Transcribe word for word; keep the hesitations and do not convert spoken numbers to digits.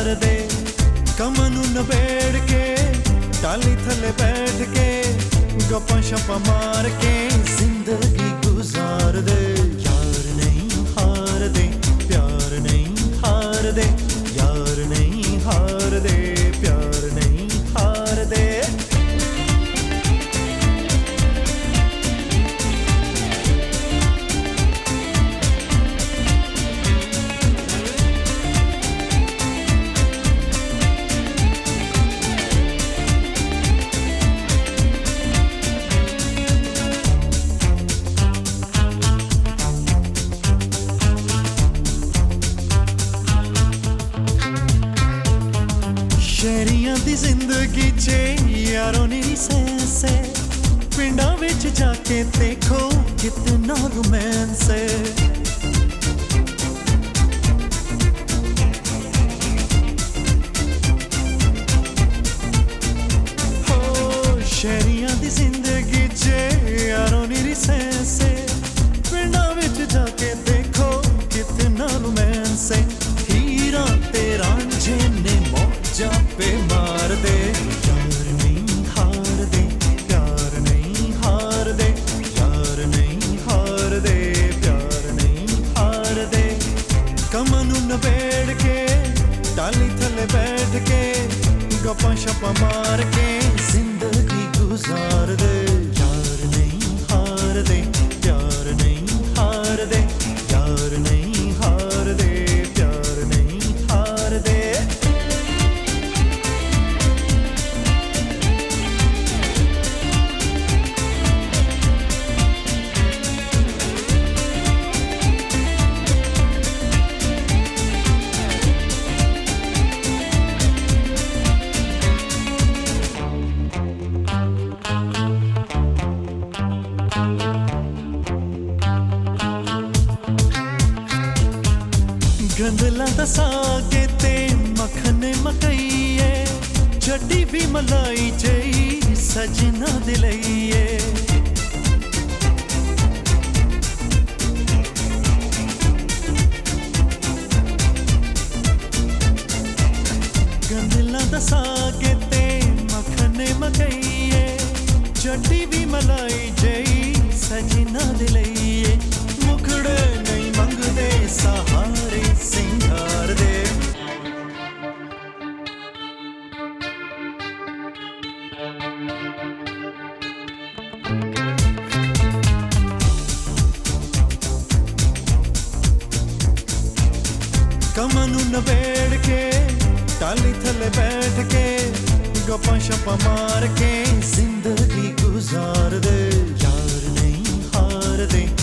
दे। कम नू नबेड़ के टाली थले बैठ के गप्पां शप्पां मार के जिंदगी गुजार दे। यार नहीं हार दे, प्यार नहीं हार दे, यार नहीं हार दे, प्यार नहीं हार दे। शहरियां दी जिंदगी च यारों नी सैसे, पिंडां विच जाके देखो कितना रोमांस है। हो शहरियां दी जिंदगी च यारों नी सैसे, पिंडां विच जाके देखो कितना रोमांस है। हीरा ते रांझे ने मौजा पे मार दे। यार नहीं हार दे, प्यार नहीं हार दे, यार नहीं हार दे, प्यार नहीं हार दे। कम नू नबेड़ के टाली थले बैठ के गप्पां शप्पां मार के जिंदगी गुजार दे। यार नहीं हार दे, प्यार नहीं हार दे, यार नहीं हार दे, प्यार नहीं हार दे। गंदला दसा के ते मखन मकईए, चड्डी भी मलाई जई सजना दिलईए। गंदला दसा के ते मखन मकईए, चड्डी भी मलाई जई सजना दिलईए। मुखड़े नहीं मंगदे सहारे सिंगार दे। कम नू नबेड़ के टाली थले बैठ के गप्पां शप्पां मार के जिंदगी गुजार दे। यार नहीं हार दे,